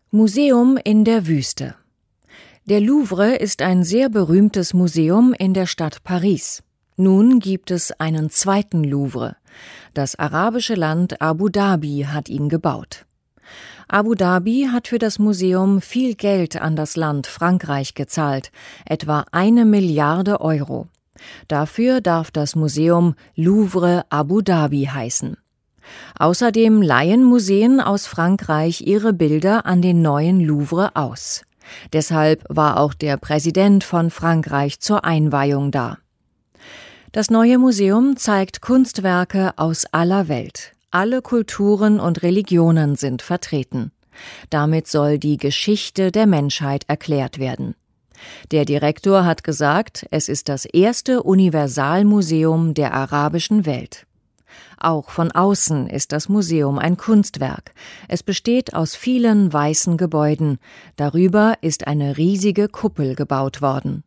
Museum in der Wüste. Der Louvre ist ein sehr berühmtes Museum in der Stadt Paris. Nun gibt es einen zweiten Louvre. Das arabische Land Abu Dhabi hat ihn gebaut. Abu Dhabi hat für das Museum viel Geld an das Land Frankreich gezahlt, etwa 1 Milliarde Euro. Dafür darf das Museum Louvre Abu Dhabi heißen. Außerdem leihen Museen aus Frankreich ihre Bilder an den neuen Louvre aus. Deshalb war auch der Präsident von Frankreich zur Einweihung da. Das neue Museum zeigt Kunstwerke aus aller Welt. Alle Kulturen und Religionen sind vertreten. Damit soll die Geschichte der Menschheit erklärt werden. Der Direktor hat gesagt, es ist das erste Universalmuseum der arabischen Welt. Auch von außen ist das Museum ein Kunstwerk. Es besteht aus vielen weißen Gebäuden. Darüber ist eine riesige Kuppel gebaut worden.